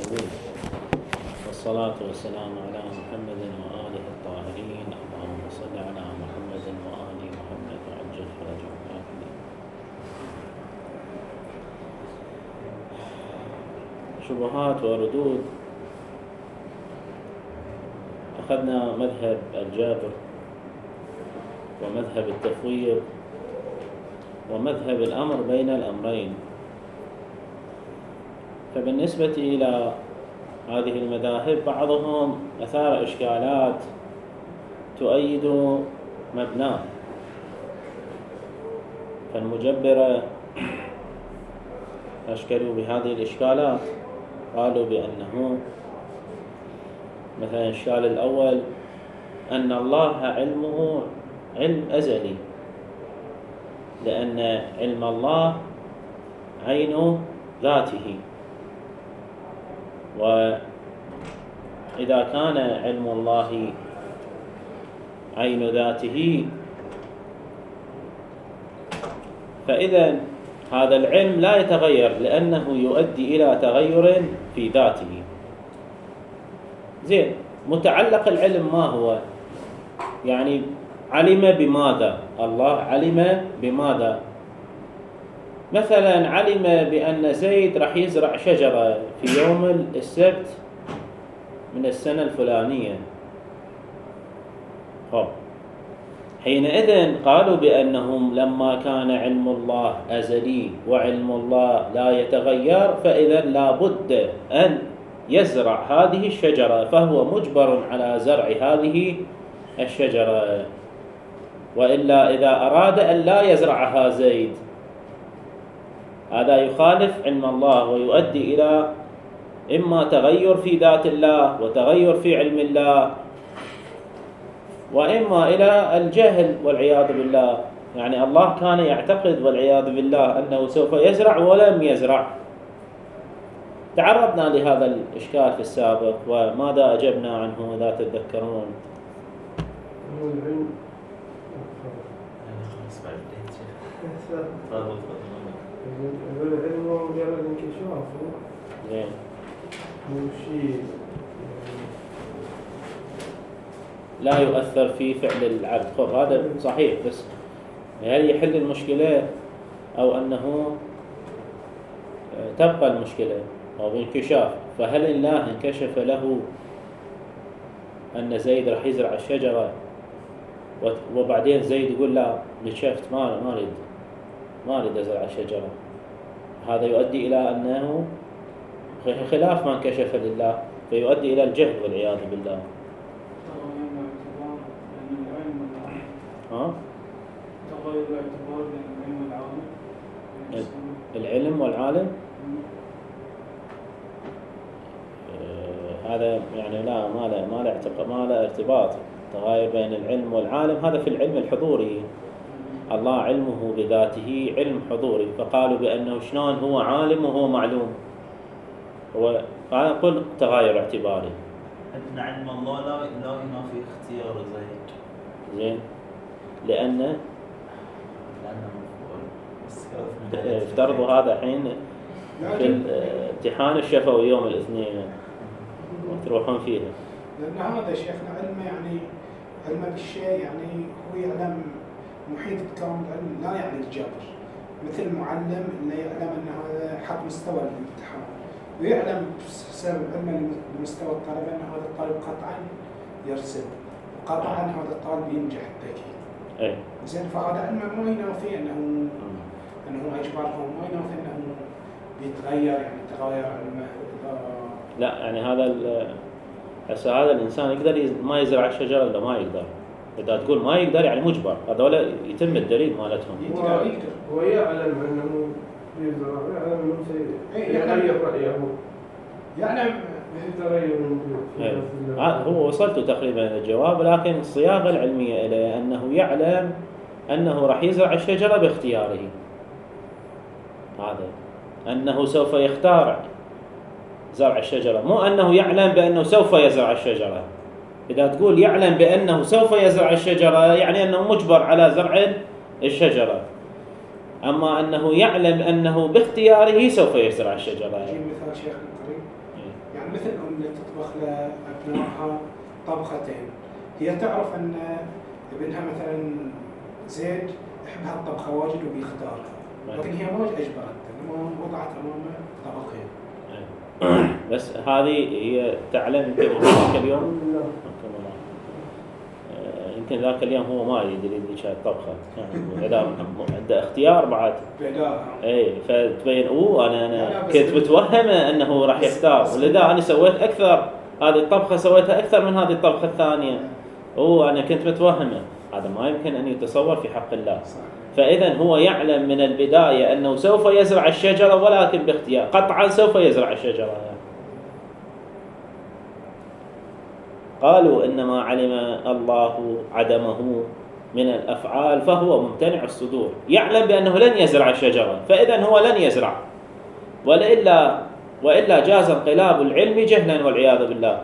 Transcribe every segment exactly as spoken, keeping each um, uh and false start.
العالمين، والصلاة والسلام على محمد وآله الطاهرين. اللهم صل على محمد وآل محمد وعجل فرجهم آمين. شبهات وردود. أخذنا مذهب الجابر ومذهب التفويض ومذهب الأمر بين الأمرين. فبالنسبة إلى هذه المذاهب بعضهم أثار إشكالات تؤيد مبناه، فالمجبرة أشكلوا بهذه الإشكالات، قالوا بأنه مثلا الإشكال الأول أن الله علمه علم أزلي، لأن علم الله عين ذاته، وإذا كان علم الله عين ذاته فإذا هذا العلم لا يتغير، لأنه يؤدي إلى تغير في ذاته. زين، متعلق العلم ما هو؟ يعني علم بماذا؟ الله علم بماذا؟ مثلا علم بأن زيد راح يزرع شجرة في يوم السبت من السنة الفلانية. طب حينئذ قالوا بأنهم لما كان علم الله أزلي وعلم الله لا يتغير، فإذا لا بد أن يزرع هذه الشجرة، فهو مجبر على زرع هذه الشجرة، وإلا إذا أراد أن لا يزرعها زيد هذا يخالف علم الله ويؤدي إلى إما تغير في ذات الله وتغير في علم الله، وإما إلى الجهل والعياذ بالله. يعني الله كان يعتقد والعياذ بالله أنه سوف يزرع ولم يزرع. تعرضنا لهذا الإشكال في السابق، وماذا أجبنا عنه إذا تتذكرون؟ العلم هو مجرد انكشاف، زين، مو شيء لا يؤثر في فعل العبد. خب هذا صحيح، بس هل يحل المشكلة أو أنه تبقى المشكلة أو بانكشاف؟ فهل الله انكشف له أن زيد راح يزرع الشجرة وبعدين زيد يقول لا نكشفت ما ما أريد ما أريد أزرع الشجرة؟ هذا يؤدي إلى أنه خلاف ما انكشف لله، فيؤدي إلى الجهل والعياذ بالله. ها؟ تغير الاعتبار بين العلم والعالم. العلم والعالم آه هذا يعني لا ما له ما له ما له ارتباط. تغاير بين العلم والعالم هذا في العلم الحضوري. الله علمه بذاته علم حضوري، فقالوا بأنه شلون هو عالم وهو معلوم. هو قل تغاير اعتباري. أن علم الله لا لا ينافي اختيار زيد. زين، لأن افترضوا هذا الحين في الامتحان الشفوي يوم الاثنين وتروحون فيها. لأن هذا شيخنا علم يعني علم بالشيء، يعني هو يعلم محيط بكون العلم، لا يعني الجبر. مثل معلم انه يعلم ان هذا حق مستوى الامتحان، ويعلم بسبب علمه بمستوى الطالب ان هذا الطالب قطعا يرسب، وقطعا هذا الطالب ينجح بالتاكيد. اي زين، فهذا علمه ما ينافي انه انه اجباره، ما ينافي انه بيتغير، يعني تغير علمه. لا يعني هذا هسه هذا الانسان يقدر ما يزرع الشجره ولا ما يقدر؟ إذا تقول ما يقدر يعني مجبر، هذول يتم الدليل مالتهم. يقدر يقدر هو يعلم أنه يزرع، يعلم أنه سيغير رأيه، يعلم يتغير من هو وصلت تقريبا الجواب، لكن الصياغة العلمية إلى أنه يعلم أنه راح يزرع الشجرة باختياره، هذا أنه سوف يختار زرع الشجرة، مو أنه يعلم بأنه سوف يزرع الشجرة. إذا تقول يعلم بأنه سوف يزرع الشجرة يعني أنه مجبر على زرع الشجرة. أما أنه يعلم أنه باختياره سوف يزرع الشجرة. أجيب مثال شيخ الكريم، يعني مثل أم اللي تطبخ لأبنائها طبختين، هي تعرف أن ابنها مثلا زيد يحب هالطبخة واجد وبيختارها، لكن هي ما أجبرت، ما وضعت أمامه طبقين. بس هذه هي تعلم يمكن ذاك اليوم يمكن ذاك اليوم هو ما يدري ذيك الطبخة، يعني إذا عنده اختيار بعد. إيه فتبين أوه أنا أنا كنت متوهمة أنه راح يختار، ولذا أنا سويت أكثر، هذه الطبخة سويتها أكثر من هذه الطبخة الثانية. أوه أنا كنت متوهمة، هذا ما يمكن أن يتصور في حق الله. فإذا هو يعلم من البداية أنه سوف يزرع الشجرة ولكن باختيار، قطعا سوف يزرع الشجرة. يعني. قالوا إنما علم الله عدمه من الأفعال فهو ممتنع الصدور، يعلم بأنه لن يزرع الشجرة، فإذا هو لن يزرع، وإلا وإلا جاز انقلاب العلم جهلا والعياذ بالله.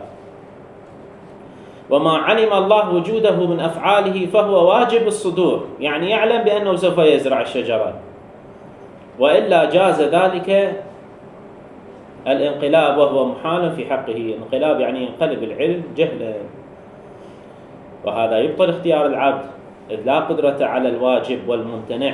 وما علم الله وجوده من أفعاله فهو واجب الصدور، يعني يعلم بأنه سوف يزرع الشجرة، وإلا جاز ذلك الانقلاب وهو محال في حقه. انقلاب يعني ينقلب العلم جهلا، وهذا يبطل اختيار العبد إذ لا قدرة على الواجب والممتنع.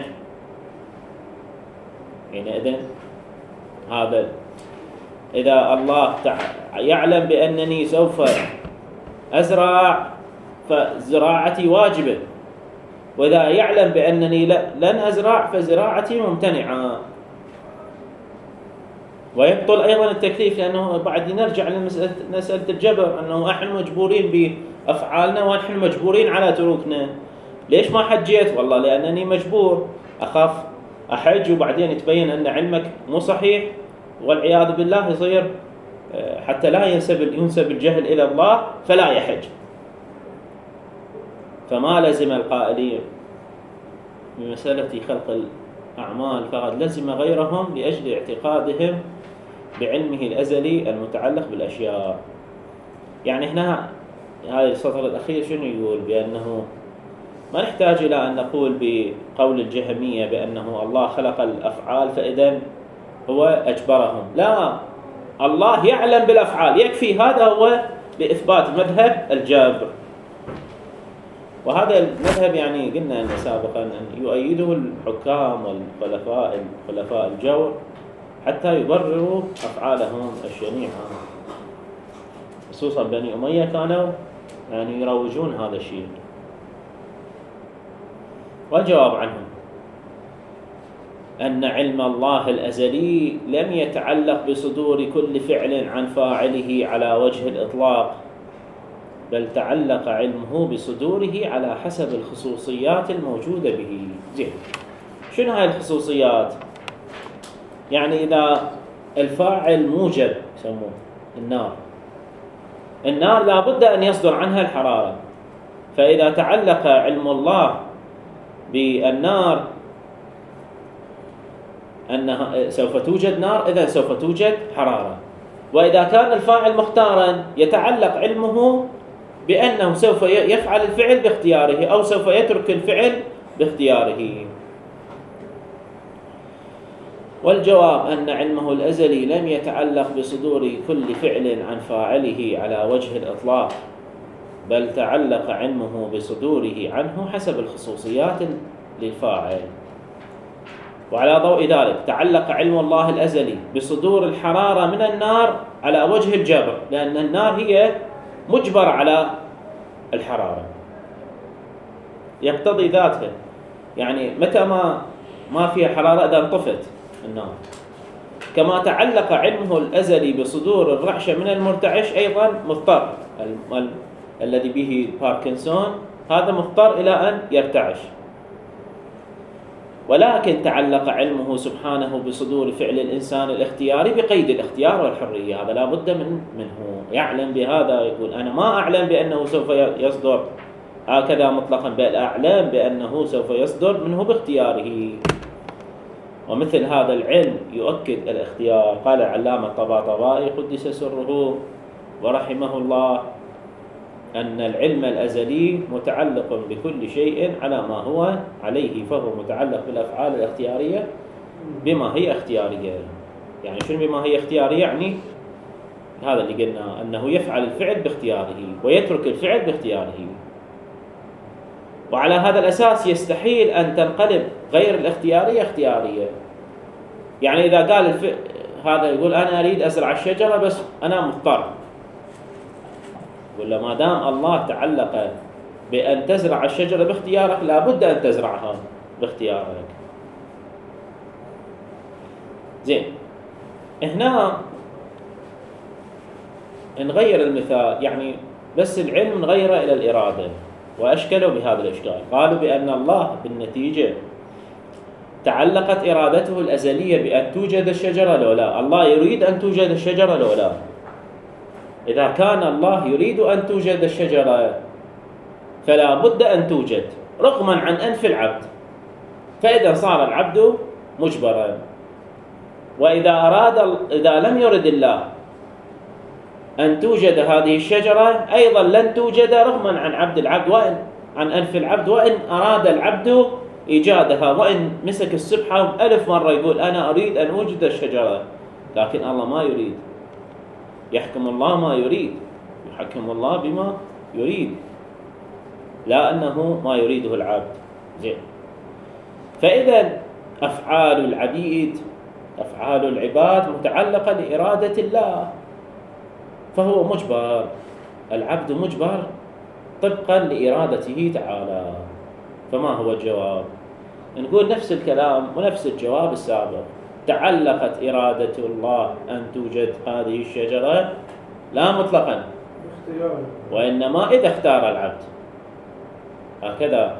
حينئذ هذا إذا الله يعلم بأنني سوف أزرع فزراعتي واجبة، وإذا يعلم بأنني لن أزرع فزراعتي ممتنعة. ويبطل أيضا التكليف، لأنه بعد نرجع لمسألة الجبر، أنه نحن مجبورين بأفعالنا ونحن مجبورين على تروكنا. ليش ما حجيت؟ والله لأنني مجبور، أخاف أحج وبعدين يتبين أن علمك مو صحيح والعياذ بالله، يصير حتى لا ينسب ينسب الجهل إلى الله فلا يحج. فما لزم القائلين بمسألة خلق الأعمال فقد لزم غيرهم لأجل اعتقادهم بعلمه الأزلي المتعلق بالأشياء. يعني هنا هذا السطر الأخير شنو يقول؟ بأنه ما نحتاج إلى أن نقول بقول الجهمية بأنه الله خلق الأفعال فإذا هو أجبرهم، لا، الله يعلم بالأفعال، يكفي. هذا هو لإثبات مذهب الجبر، وهذا المذهب يعني قلنا أن سابقا أن يؤيده الحكام والخلفاء خلفاء الجور حتى يبرروا أفعالهم الشنيعة، خصوصا بني أمية كانوا يعني يروجون هذا الشيء. والجواب عنهم أن علم الله الأزلي لم يتعلق بصدور كل فعل عن فاعله على وجه الإطلاق، بل تعلق علمه بصدوره على حسب الخصوصيات الموجودة به. زين، شنو هاي الخصوصيات؟ يعني إذا الفاعل موجب يسموه النار، النار لابد أن يصدر عنها الحرارة، فإذا تعلق علم الله بالنار أنها سوف توجد نار، إذن سوف توجد حرارة. وإذا كان الفاعل مختارا يتعلق علمه بأنه سوف يفعل الفعل باختياره أو سوف يترك الفعل باختياره. والجواب أن علمه الأزلي لم يتعلق بصدور كل فعل عن فاعله على وجه الإطلاق، بل تعلق علمه بصدوره عنه حسب الخصوصيات للفاعل. وعلى ضوء ذلك تعلق علم الله الأزلي بصدور الحرارة من النار على وجه الجبر، لأن النار هي مجبرة على الحرارة، يقتضي ذاتها، يعني متى ما ما فيها حرارة إذا انطفت النار. كما تعلق علمه الأزلي بصدور الرعشة من المرتعش أيضا مضطر، ال- ال- الذي به باركنسون هذا مضطر إلى أن يرتعش. ولكن تعلق علمه سبحانه بصدور فعل الإنسان الاختياري بقيد الاختيار والحرية، هذا لا بد من منه، يعلم بهذا، يقول أنا ما أعلم بأنه سوف يصدر هكذا مطلقا، بل أعلم بأنه سوف يصدر منه باختياره. ومثل هذا العلم يؤكد الاختيار. قال العلامة الطباطبائي قدس سره ورحمه الله: أن العلم الأزلي متعلق بكل شيء على ما هو عليه، فهو متعلق بالأفعال الاختيارية بما هي اختيارية. يعني شنو بما هي اختيارية؟ يعني هذا اللي قلنا، أنه يفعل الفعل باختياره ويترك الفعل باختياره. وعلى هذا الأساس يستحيل أن تنقلب غير الاختيارية اختيارية. يعني إذا قال الف... هذا يقول أنا أريد أزرع الشجرة بس أنا مضطر، ولا ما دام الله تعلق بأن تزرع الشجرة باختيارك لابد أن تزرعها باختيارك. زين، هنا نغير المثال، يعني بس العلم نغيره إلى الإرادة، وأشكلوا بهذا الإشكال. قالوا بأن الله بالنتيجة تعلقت إرادته الأزلية بأن توجد الشجرة لو لا. الله يريد أن توجد الشجرة لو لا. إذا كان الله يريد أن توجد الشجرة فلا بد أن توجد رغما عن أنف العبد، فإذا صار العبد مجبرا. وإذا أراد إذا لم يرد الله أن توجد هذه الشجرة أيضا لن توجد رغما عن عبد العبد وإن عن أنف العبد، وإن أراد العبد إيجادها، وإن مسك السبحة ألف مرة يقول أنا أريد أن أوجد الشجرة، لكن الله ما يريد. يحكم الله ما يريد، يحكم الله بما يريد، لا أنه ما يريده العبد. زين، فإذا أفعال العبيد أفعال العباد متعلقة لإرادة الله، فهو مجبر، العبد مجبر طبقا لإرادته تعالى. فما هو الجواب؟ نقول نفس الكلام ونفس الجواب السابق. تعلقت إرادة الله أن توجد هذه الشجرة لا مطلقا، وإنما إذا اختار العبد هكذا،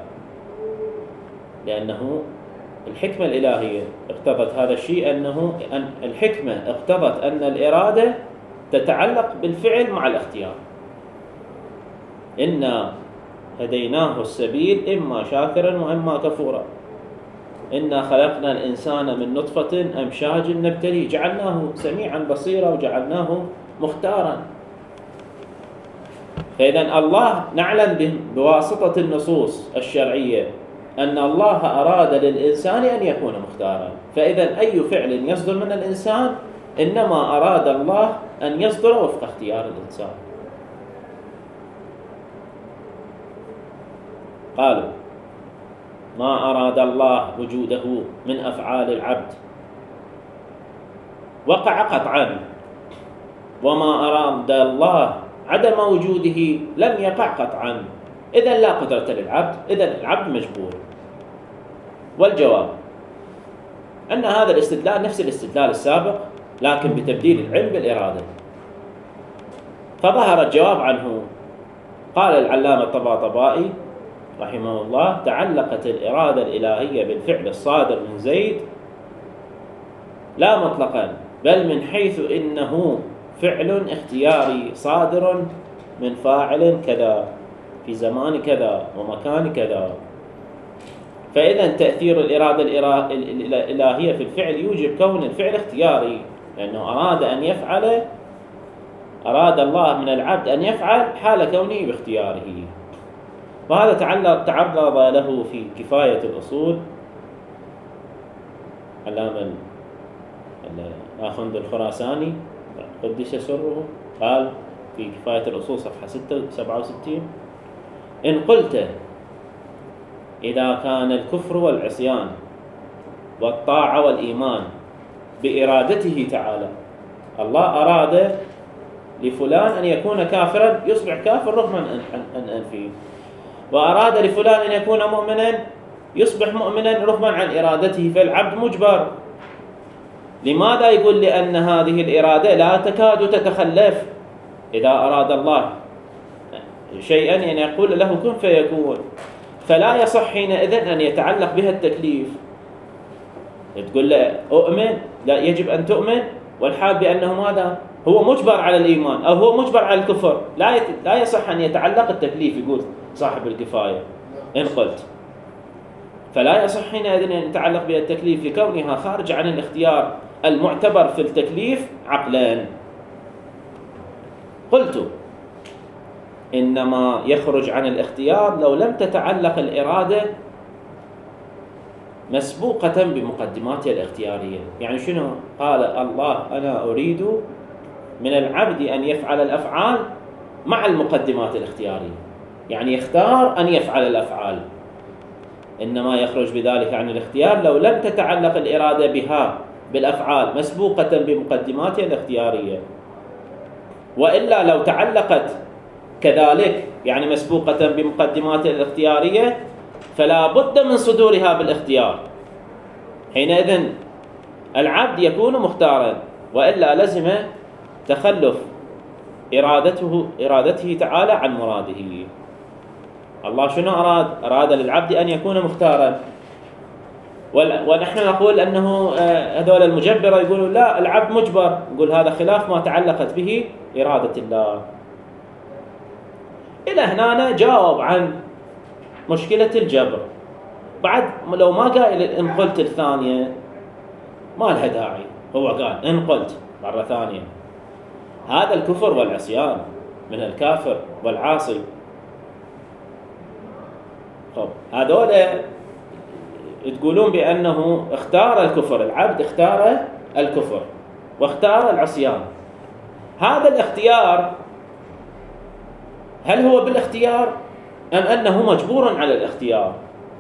لأنه الحكمة الإلهية اقتضت هذا الشيء، أنه أن الحكمة اقتضت أن الإرادة تتعلق بالفعل مع الاختيار. إنا هديناه السبيل إما شاكرا وإما كفورا، إنا خلقنا الإنسان من نطفة أمشاج نبتليه، جعلناه سميعا بصيرا وجعلناه مختارا. فإذا الله نعلم بواسطة النصوص الشرعية أن الله أراد للإنسان أن يكون مختارا، فإذا أي فعل يصدر من الإنسان إنما أراد الله أن يصدر وفق اختيار الإنسان. قالوا ما أراد الله وجوده من أفعال العبد وقع قطعا، وما أراد الله عدم وجوده لم يقع قطعا. إذن لا قدرة للعبد، إذن العبد مجبور. والجواب أن هذا الاستدلال نفس الاستدلال السابق، لكن بتبديل العلم بالإرادة. فظهر الجواب عنه. قال العلامة الطباطبائي رحمه الله: تعلقت الإرادة الإلهية بالفعل الصادر من زيد لا مطلقا، بل من حيث إنه فعل اختياري صادر من فاعل كذا في زمان كذا ومكان كذا. فإذا تأثير الإرادة الإلهية في الفعل يوجب كون الفعل اختياري، لأنه أراد أن يفعل أراد الله من العبد أن يفعل حال كونه باختياره. وهذا تعرض له في كفاية الأصول علامة الآخوند الخراساني قدس سره، قال في كفاية الأصول صفحة سبعة وستين: إن قلت إذا كان الكفر والعصيان والطاعة والإيمان بإرادته تعالى، الله أراد لفلان أن يكون كافرا يصبح كافر رغم عن أنفه، وأراد لفلان أن يكون مؤمنا يصبح مؤمنا رغما عن إرادته، فالعبد مجبر. لماذا؟ يقول لأن هذه الإرادة لا تكاد تتخلف. إذا أراد الله شيئا يعني يقول له كن فيكون، فلا يصح حينئذ أن يتعلق بها التكليف. تقول له أؤمن، لا، يجب أن تؤمن والحال بأنه ماذا؟ هو مجبر على الإيمان أو هو مجبر على الكفر، لا يت... لا يصح أن يتعلق التكليف. يقول صاحب الكفاية إن قلت، فلا يصح حينئذ أن يتعلق بها التكليف لكونها خارج عن الاختيار المعتبر في التكليف عقلا. قلت إنما يخرج عن الاختيار لو لم تتعلق الإرادة مسبوقة بمقدماتها الاختيارية. يعني شنو؟ قال الله أنا أريد من العبد أن يفعل الأفعال مع المقدمات الاختيارية، يعني يختار أن يفعل الأفعال، إنما يخرج بذلك عن الاختيار لو لم تتعلق الإرادة بها بالأفعال مسبوقة بمقدماتها الاختيارية. وإلا لو تعلقت كذلك يعني مسبوقة بمقدماتها الاختيارية فلا بد من صدورها بالاختيار، حينئذ العبد يكون مختارا، وإلا لزم تخلف إرادته إرادته تعالى عن مراده. الله شنو أراد؟ أراد للعبد أن يكون مختارا، ونحن نقول أنه هذول المجبرة يقولوا لا العبد مجبر، نقول هذا خلاف ما تعلقت به إرادة الله. إلى هنا جاوب عن مشكلة الجبر. بعد لو ما قال إن قلت الثانية ما لها داعي، هو قال إن قلت مرة ثانية هذا الكفر والعصيان من الكافر والعاصي. طب هذول تقولون بأنه اختار الكفر، العبد اختار الكفر واختار العصيان. هذا الاختيار هل هو بالاختيار أم أنه مجبور على الاختيار؟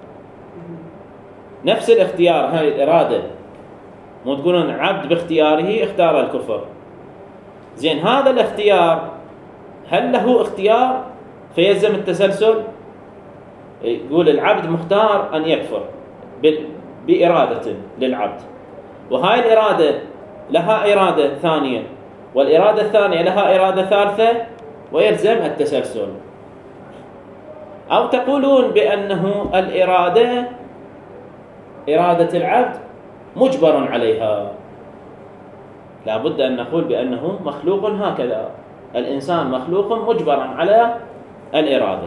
نفس الاختيار، هاي الإرادة، مو تقولون عبد باختياره اختار الكفر. زين هذا الاختيار هل له اختيار فيلزم التسلسل؟ يقول العبد مختار أن يكفر بإرادة للعبد، وهاي الإرادة لها إرادة ثانية، والإرادة الثانية لها إرادة ثالثة، ويلزم التسلسل. أو تقولون بأنه الإرادة إرادة العبد مجبر عليها. لا بد أن نقول بأنه مخلوق هكذا، الإنسان مخلوق مجبر على الإرادة.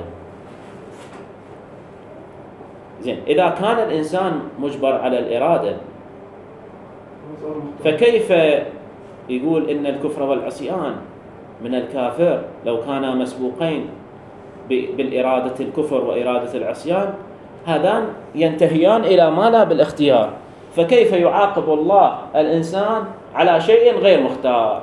زين إذا كان الإنسان مجبر على الإرادة فكيف يقول إن الكفر والعصيان من الكافر لو كانا مسبوقين بالإرادة الكفر وإرادة العصيان هذان ينتهيان إلى ما لا بالاختيار، فكيف يعاقب الله الإنسان على شيء غير مختار؟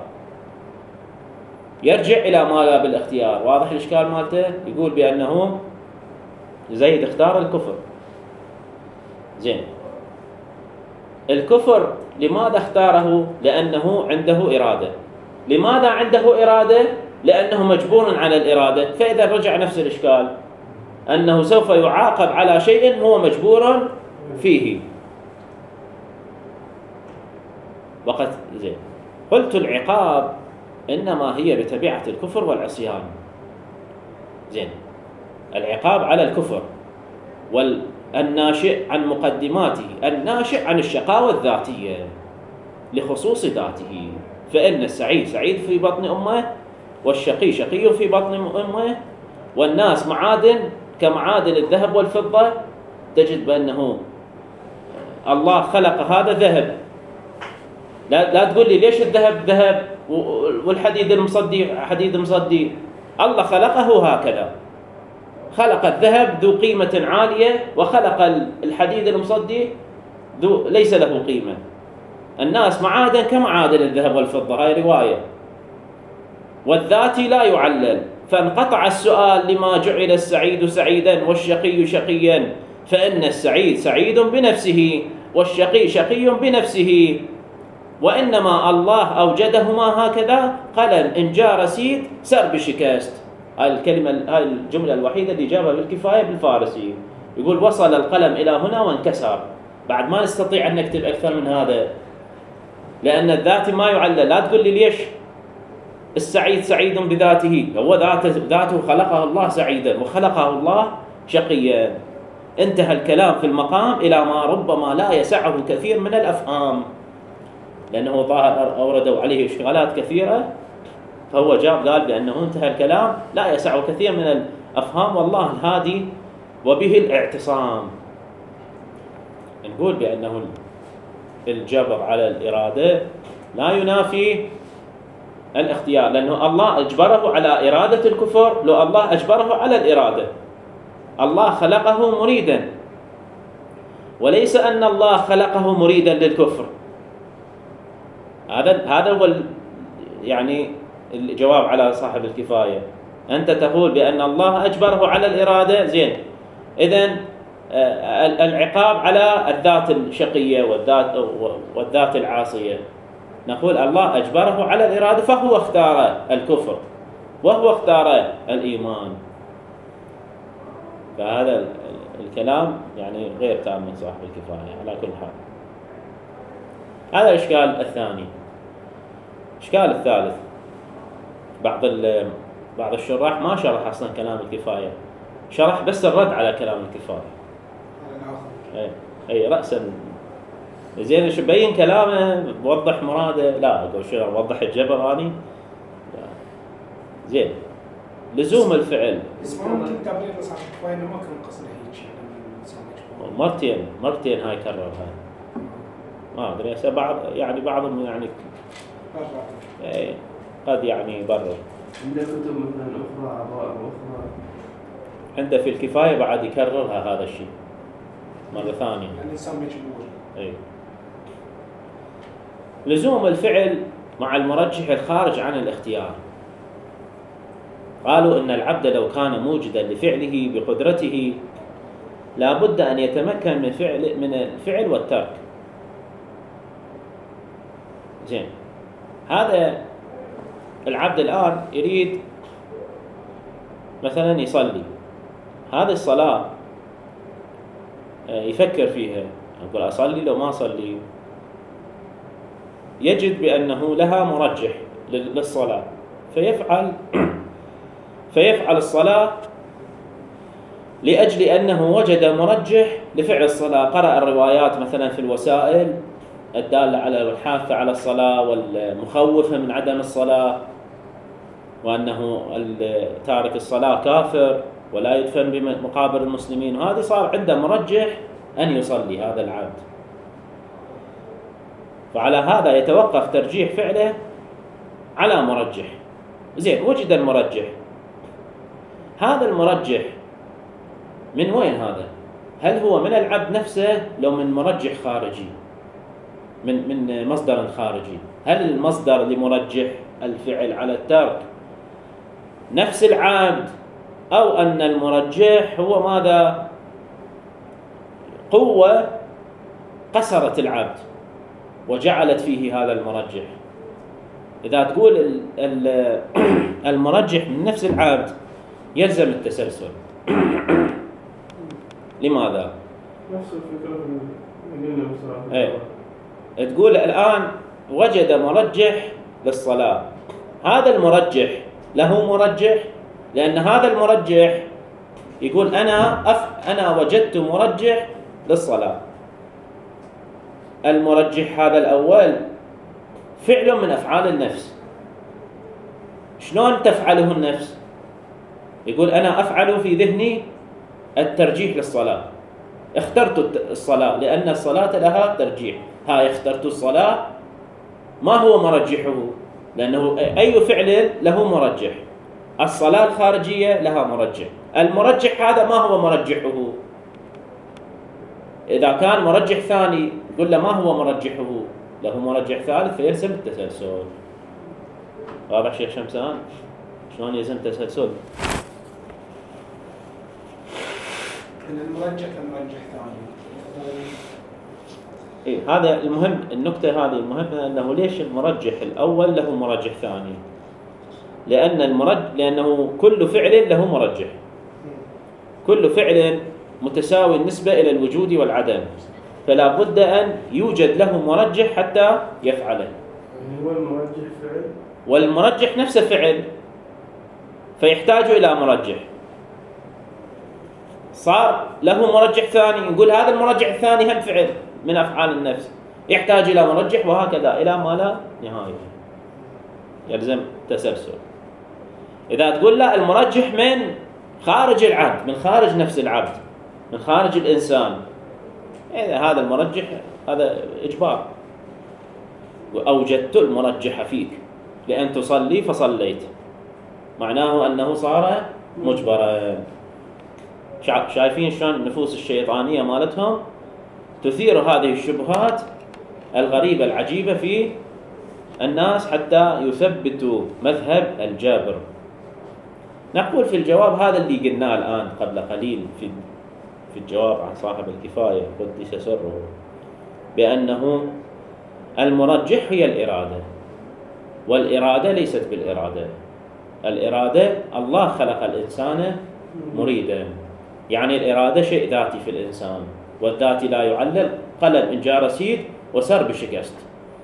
يرجع إلى ما لا بالاختيار. واضح الإشكال مالته؟ يقول بأنه زيد اختار الكفر. زين الكفر لماذا اختاره؟ لأنه عنده إرادة. لماذا عنده إرادة؟ لأنه مجبور على الإرادة. فإذا رجع نفس الإشكال أنه سوف يعاقب على شيء هو مجبور فيه. وقد زين قلت العقاب إنما هي بتبعة الكفر والعصيان. زين العقاب على الكفر والناشئ عن مقدماته، الناشئ عن الشقاوة الذاتية لخصوص ذاته، فإن السعيد سعيد في بطن أمه والشقي شقي في بطن أمه، والناس معادن كمعادن الذهب والفضة. تجد بأنه الله خلق هذا ذهب، لا, لا تقول لي ليش الذهب ذهب والحديد المصدي حديد مصدي. الله خلقه هكذا، خلق الذهب ذو قيمة عالية وخلق الحديد المصدي ذو ليس له قيمة. الناس معادن كمعادن الذهب والفضة، هاي رواية. والذاتي لا يعلل، فانقطع السؤال لما جعل السعيد سعيدا والشقي شقيا، فإن السعيد سعيد بنفسه والشقي شقي بنفسه، وإنما الله أوجدهما هكذا. قلم إن جاء رسيد سر بشكاست. هاي الكلمة هاي الجملة الوحيدة اللي جابها بالكفاية بالفارسي. يقول وصل القلم إلى هنا وانكسر. بعد ما نستطيع أن نكتب أكثر من هذا، لأن الذات ما يعلل. لا تقول لي ليش السعيد سعيد بذاته، هو ذاته, ذاته خلقه الله سعيدا وخلقه الله شقيا. انتهى الكلام في المقام إلى ما ربما لا يسعه كثير من الأفهام، لأنه ظاهر أوردوا عليه إشكالات كثيرة، فهو جاب قال بأنه انتهى الكلام لا يسعه كثير من الأفهام، والله الهادي وبه الاعتصام. نقول بأنه الجبر على الإرادة لا ينافي الاختيار، لأنه الله أجبره على إرادة الكفر. لو الله أجبره على الإرادة، الله خلقه مريدا، وليس أن الله خلقه مريدا للكفر. هذا هذا هو يعني الجواب على صاحب الكفاية. أنت تقول بأن الله أجبره على الإرادة، زين، إذن العقاب على الذات الشقية والذات والذات العاصية. نقول الله أجبره على الإرادة، فهو اختار الكفر وهو اختار الإيمان. فهذا الكلام يعني غير تام من صاحب الكفاية على كل حال. هذا الإشكال الثاني. الإشكال الثالث، بعض بعض الشراح ما شرح أصلا كلام الكفاية، شرح بس الرد على كلام الكفاية. أي أي رأسا زين شو بين كلامه، بوضح مراده. لا أقول شو أوضح الجبر أني. زين لزوم الفعل. بس ما ممكن تبرير صاحب الكفاية إنه ما كان قصده هيك. مرتين مرتين هاي كررها. ما أدري هسه بعض يعني بعضهم يعني إيه قد يعني يبرر. عنده كتب مثلا أخرى أعضاء أخرى. عنده في الكفاية بعد يكررها هذا الشيء مرة ثانية. الإنسان مجبور. إيه. لزوم الفعل مع المرجح الخارج عن الاختيار. قالوا إن العبد لو كان موجدا لفعله بقدرته لا بد أن يتمكن من فعل من الفعل والترك. زين، هذا العبد الآن يريد مثلا يصلي، هذه الصلاة يفكر فيها، يقول أصلي لو ما أصلي، يجد بأنه لها مرجح للصلاة فيفعل فيفعل الصلاة لأجل أنه وجد مرجح لفعل الصلاة. قرأ الروايات مثلا في الوسائل الدالة على الحاثة على الصلاة والمخوفة من عدم الصلاة، وأنه تارك الصلاة كافر ولا يدفن بمقابر المسلمين، وهذه صار عنده مرجح أن يصلي هذا العبد. فعلى هذا يتوقف ترجيح فعله على مرجح. زين، وجد المرجح، هذا المرجح من وين هذا؟ هل هو من العبد نفسه لو من مرجح خارجي، من من مصدر خارجي؟ هل المصدر لمرجح الفعل على الترك نفس العبد، أو أن المرجح هو ماذا؟ قوة قصرت العبد وجعلت فيه هذا المرجح. إذا تقول المرجح من نفس العبد يلزم التسلسل. لماذا؟ نفس الفكرة من ايه، تقول الآن وجد مرجح للصلاة، هذا المرجح له مرجح، لأن هذا المرجح يقول أنا أف... أنا وجدت مرجح للصلاة. المرجح هذا الأول فعل من أفعال النفس. شلون تفعله النفس؟ يقول أنا أفعل في ذهني الترجيح للصلاة، اخترت الصلاة لأن الصلاة لها ترجيح. هاي اخترت الصلاة، ما هو مرجحه؟ لأنه أي فعل له مرجح. الصلاة الخارجية لها مرجح، المرجح هذا ما هو مرجحه؟ إذا كان مرجح ثاني يقول له ما هو مرجحه؟ له مرجح ثالث فيلزم التسلسل. واضح شيخ شمسان؟ شلون يلزم التسلسل؟ إن المرجح كمرجح ثاني. إيه، هذا المهم. النقطة هذه المهمة، أنه ليش المرجح الأول له مرجح ثاني؟ لأن المرجح لأنه كل فعل له مرجح، كل فعل متساوي النسبة إلى الوجود والعدم، فلا بد أن يوجد له مرجح حتى يفعله. هو المرجح فعل والمرجح نفسه فعل، فيحتاج إلى مرجح. صار له مرجح ثاني، نقول هذا المرجح الثاني هم فعل من أفعال النفس، يحتاج إلى مرجح، وهكذا إلى ما لا نهاية، يلزم تسلسل. إذا تقول لا المرجح من خارج العبد، من خارج نفس العبد، من خارج الإنسان، إذا هذا المرجح هذا إجبار، وأوجدت المرجح فيك، لأن تصلي فصليت، معناه أنه صار مجبرا. شايفين شلون النفوس الشيطانية مالتهم تثير هذه الشبهات الغريبة العجيبة في الناس حتى يثبتوا مذهب الجابر. نقول في الجواب هذا اللي قلناه الآن قبل قليل في في الجواب عن صاحب الكفاية قدس سره، بأنه المرجح هي الإرادة، والإرادة ليست بالإرادة. الإرادة الله خلق الإنسان مريدا، يعني الإرادة شيء ذاتي في الإنسان، والذاتي لا يعلل. قلم إن جاء رسيد وسر بشكست،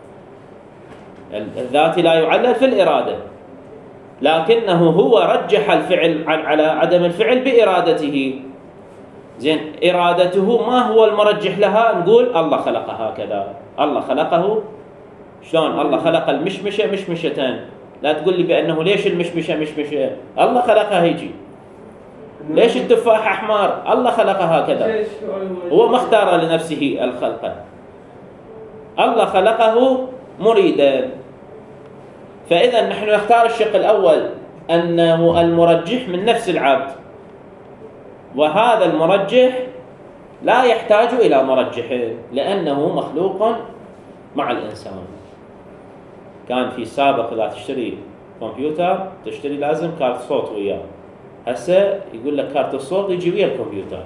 الذاتي لا يعلل في الإرادة، لكنه هو رجح الفعل على عدم الفعل بإرادته. زين، إرادته ما هو المرجح لها؟ نقول الله خلقها هكذا. الله خلقه شلون؟ الله خلق المشمشة مشمشتين. لا تقول لي بأنه ليش المشمشة مشمشة، الله خلقها هيجي. ليش التفاح أحمر؟ الله خلقها هكذا، هو ما اختار لنفسه الخلق، الله خلقه مريدا. فإذا نحن نختار الشق الأول أنه المرجح من نفس العبد، وهذا المرجح لا يحتاج إلى مرجح لأنه مخلوق مع الإنسان. كان في سابق إذا تشتري كمبيوتر تشتري لازم كارت صوت وياه، هسه يقول لك كارت الصوت يجي ويا الكمبيوتر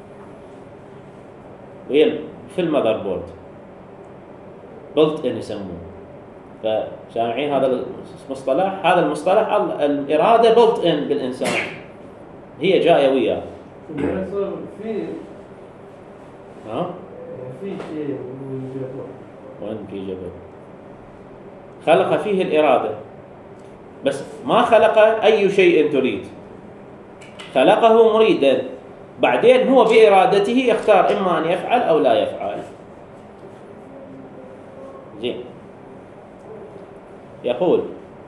ويا في المذر بورد بلت إن يسموه. فسامعين هذا المصطلح؟ هذا المصطلح الإرادة بلت إن بالإنسان، هي جاية وياه. في ها؟ في شيء وين في جبل خلق فيه الإرادة، بس ما خلق أي شيء تريد، خلقه مريدا، بعدين هو بإرادته يختار إما أن يفعل أو لا يفعل. زين، يقول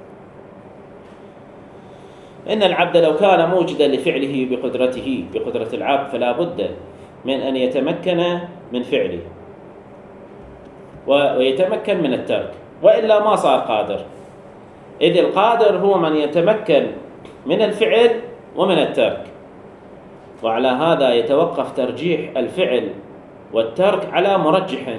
إن العبد لو كان موجدا لفعله بقدرته بقدرة العبد فلا بد من أن يتمكن من فعله ويتمكن من الترك، وإلا ما صار قادر، إذ القادر هو من يتمكن من الفعل ومن الترك. وعلى هذا يتوقف ترجيح الفعل والترك على مرجح،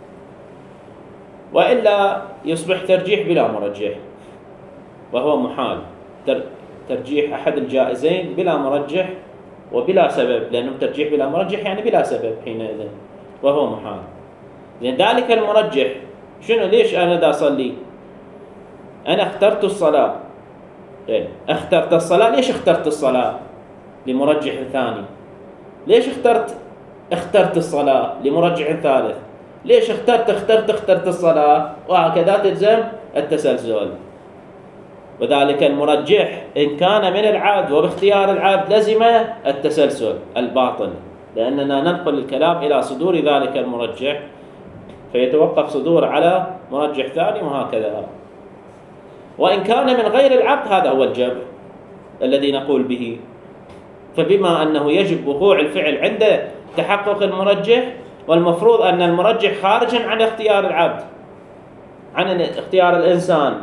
وإلا يصبح ترجيح بلا مرجح، وهو محال ترجيح أحد الجائزين بلا مرجح وبلا سبب، لأنه ترجيح بلا مرجح يعني بلا سبب حينئذ، وهو محال. لأن ذلك المرجح شنو؟ ليش أنا دا أصلي؟ أنا اخترت الصلاة، يعني اخترت الصلاة. ليش اخترت الصلاة؟ لمرجح ثاني. ليش اخترت اخترت الصلاة؟ لمرجح ثالث. ليش اخترت اخترت اخترت الصلاة؟ وهكذا تلزم التسلسل. وذلك المرجح إن كان من العبد وباختيار العبد لزم التسلسل الباطن، لأننا ننقل الكلام إلى صدور ذلك المرجح، فيتوقف صدور على مرجح ثاني وهكذا. وإن كان من غير العبد هذا هو الجبر الذي نقول به. فبما أنه يجب وقوع الفعل عند تحقق المرجح، والمفروض أن المرجح خارج عن اختيار العبد، عن اختيار الإنسان،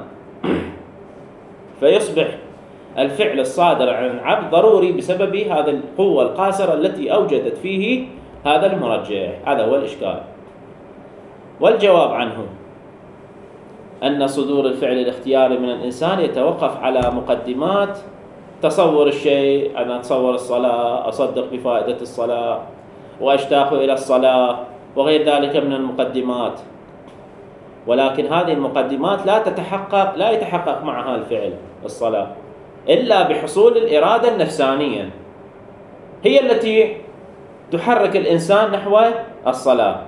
فيصبح الفعل الصادر عن العبد ضروري بسبب هذه القوة القاصرة التي أوجدت فيه هذا المرجح. هذا هو الإشكال. والجواب عنه أن صدور الفعل الاختياري من الإنسان يتوقف على مقدمات تصور الشيء. أنا أتصور الصلاة، أصدق بفائدة الصلاة، وأشتاق إلى الصلاة، وغير ذلك من المقدمات. ولكن هذه المقدمات لا تتحقق لا يتحقق معها الفعل الصلاة إلا بحصول الإرادة النفسانية، هي التي تحرك الإنسان نحو الصلاة.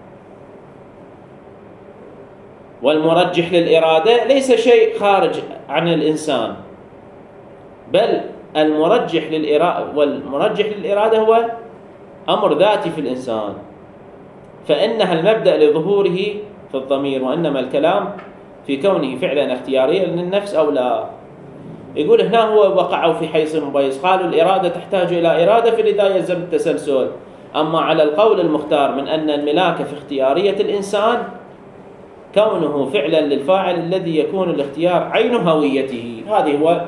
والمرجح للإرادة ليس شيء خارج عن الإنسان، بل المرجح للإرادة والمرجح للإرادة هو أمر ذاتي في الإنسان، فإنها المبدأ لظهوره في الضمير، وإنما الكلام في كونه فعلا اختياريا للنفس أو لا. يقول هنا هو وقعوا في حيز مبيز، قالوا الإرادة تحتاج إلى إرادة فلذا يلزم التسلسل. أما على القول المختار من أن الملاك في اختيارية الإنسان كونه فعلا للفاعل الذي يكون الاختيار عين هويته. هذه هو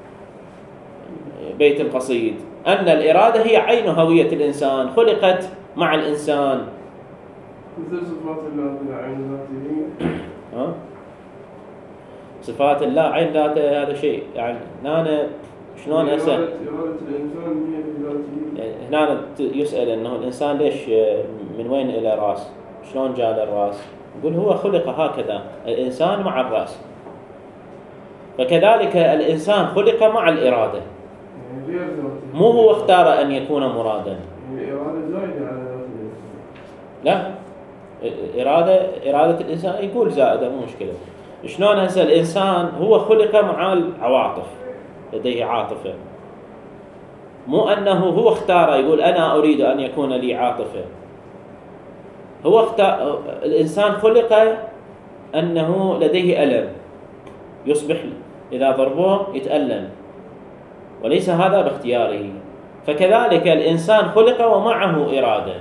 بيت القصيد، أن الإرادة هي عين هوية الإنسان، خلقت مع الإنسان. مثل صفات الله عين ذاته. ها؟ صفات الله عين ذاته هذا شيء يعني أنا شلون هسه إرادة الإنسان هي بذاته. هنا يسأل أنه الإنسان ليش من وين إلى رأس؟ شلون جاء للرأس؟ يقول هو خلق هكذا، الإنسان مع الرأس، فكذلك الإنسان خلق مع الإرادة، يعني غير ذاته. مو هو اختار أن يكون مرادا. يعني الإرادة زايدة على ذات الإنسان. لا، إرادة إرادة الإنسان يقول زائدة مو مشكلة. شلون هسه الإنسان هو خلق مع العواطف، لديه عاطفة، مو أنه هو اختار يقول أنا أريد أن يكون لي عاطفة. هو اختار، الإنسان خلق أنه لديه ألم، يصبح إذا ضربوه يتألم، وليس هذا باختياره. فكذلك الإنسان خلق ومعه إرادة،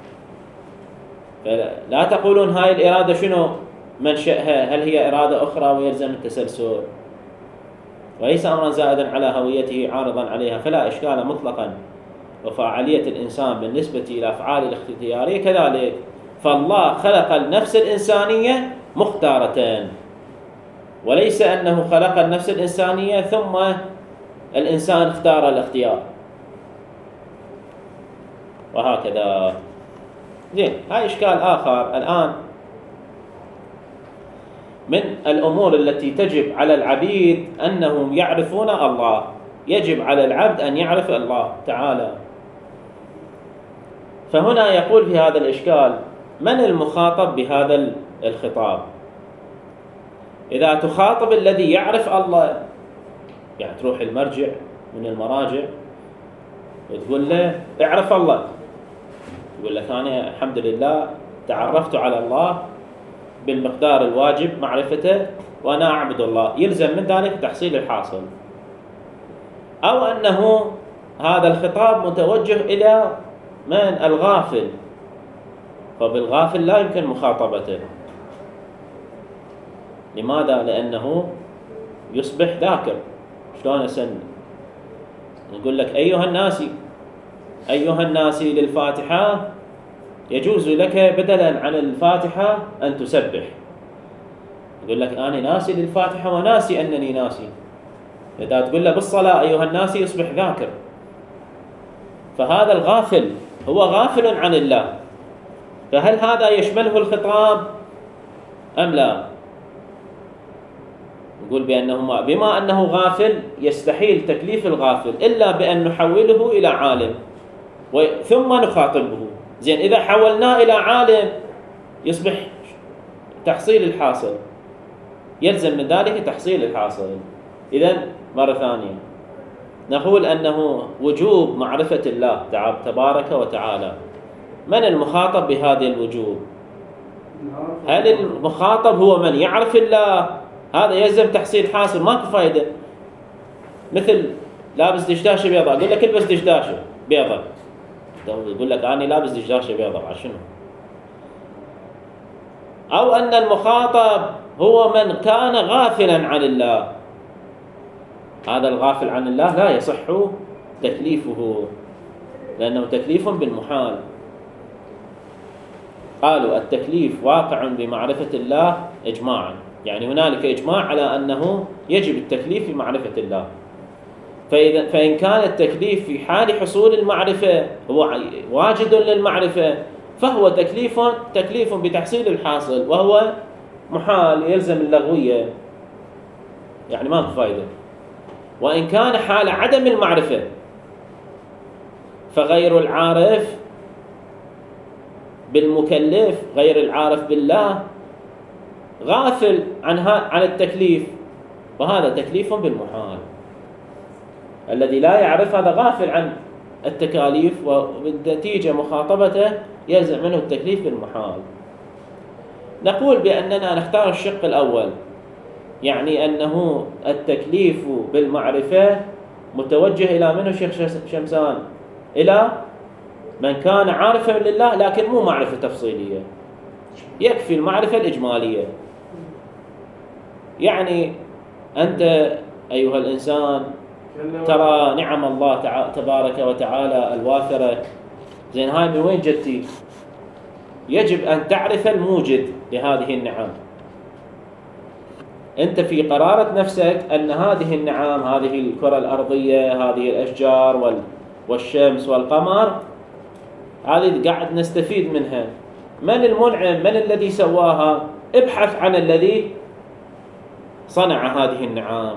فلا تقولون هاي الإرادة شنو منشأها، هل هي إرادة أخرى ويلزم التسلسل، وليس أمرا زائدا على هويته عارضا عليها، فلا إشكال مطلقا. وفاعلية الإنسان بالنسبة إلى أفعال الاختيارية كذلك، فالله خلق النفس الإنسانية مختارة، وليس أنه خلق النفس الإنسانية ثم الإنسان اختار الاختيار، وهكذا. زين، هاي إشكال آخر. الآن من الأمور التي تجب على العبيد أنهم يعرفون الله، يجب على العبد أن يعرف الله تعالى. فهنا يقول في هذا الإشكال: من المخاطب بهذا الخطاب؟ إذا تخاطب الذي يعرف الله، يعني تروح المرجع من المراجع وتقول له اعرف الله، يقول لك أنا الحمد لله تعرفت على الله بالمقدار الواجب معرفته وأنا أعبد الله، يلزم من ذلك تحصيل الحاصل. أو أنه هذا الخطاب متوجه إلى من؟ الغافل، فبالغافل لا يمكن مخاطبته. لماذا؟ لأنه يصبح ذاكر. شلون أسن نقول لك أيها الناس، أيها الناس للفاتحة، يجوز لك بدلا عن الفاتحة أن تسبح. يقول لك أنا ناسي للفاتحة وناسي أنني ناسي. إذا تقول له بالصلاة أيها الناس يصبح ذاكر. فهذا الغافل هو غافل عن الله، فهل هذا يشمله الخطاب أم لا؟ نقول بأنه بما أنه غافل يستحيل تكليف الغافل إلا بأن نحوله إلى عالم ثم نخاطبه. زين، إذا حولناه إلى عالم يصبح تحصيل الحاصل، يلزم من ذلك تحصيل الحاصل. إذن مرة ثانية نقول أنه وجوب معرفة الله تبارك وتعالى. من المخاطب بهذه الوجوب؟ هل المخاطب هو من يعرف الله؟ هذا يلزم تحصيل حاصل، ماكو فايدة. مثل لابس دشداشة بيضاء، أقول لك البس دشداشة بيضاء، يقول لك أنا لابس دشداشة بيضاء عشان. أو أن المخاطب هو من كان غافلا عن الله، هذا الغافل عن الله لا يصح تكليفه لأنه تكليف بالمحال. قالوا التكليف واقع بمعرفة الله إجماعا، يعني هنالك إجماع على أنه يجب التكليف بمعرفة الله. فإذا فإن كان التكليف في حال حصول المعرفة هو واجد للمعرفة، فهو تكليف تكليف بتحصيل الحاصل، وهو محال يلزم اللغوية، يعني ما فايدة. وإن كان حال عدم المعرفة فغير العارف بالمكلف، غير العارف بالله، غافل عنها عن التكليف، وهذا تكليف بالمحال. الذي لا يعرف هذا غافل عن التكاليف، وبالنتيجة مخاطبته يلزم منه التكليف بالمحال. نقول بأننا نختار الشق الأول، يعني أنه التكليف بالمعرفة متوجه إلى منه شيخ شمسان؟ إلى من كان عارفا لله لكن مو معرفة تفصيلية، يكفي المعرفة الإجمالية. يعني أنت أيها الإنسان ترى نعم الله تع... تبارك وتعالى الوافرة، زين هاي من وين جتي؟ يجب أن تعرف الموجد لهذه النعم. أنت في قرارة نفسك أن هذه النعم، هذه الكرة الأرضية، هذه الأشجار وال... والشمس والقمر، هذه قاعد نستفيد منها. من المنعم؟ من الذي سواها؟ ابحث عن الذي صنع هذه النعم.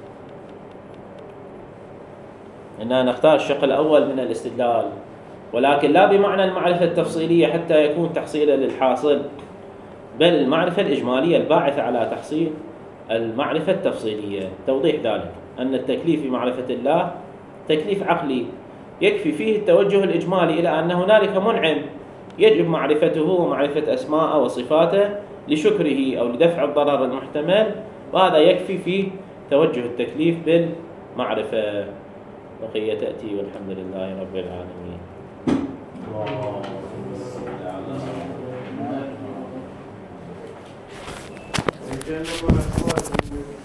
إننا نختار الشق الأول من الاستدلال، ولكن لا بمعنى المعرفة التفصيلية حتى يكون تحصيلا للحاصل، بل المعرفة الإجمالية الباعثة على تحصيل المعرفة التفصيلية. توضيح ذلك أن التكليف في معرفة الله تكليف عقلي يكفي فيه التوجه الإجمالي إلى أن هنالك منعم يجب معرفته ومعرفة أسماءه وصفاته لشكره أو لدفع الضرر المحتمل، وهذا يكفي في توجه التكليف بالمعرفة. بقية تأتي والحمد لله رب العالمين. كان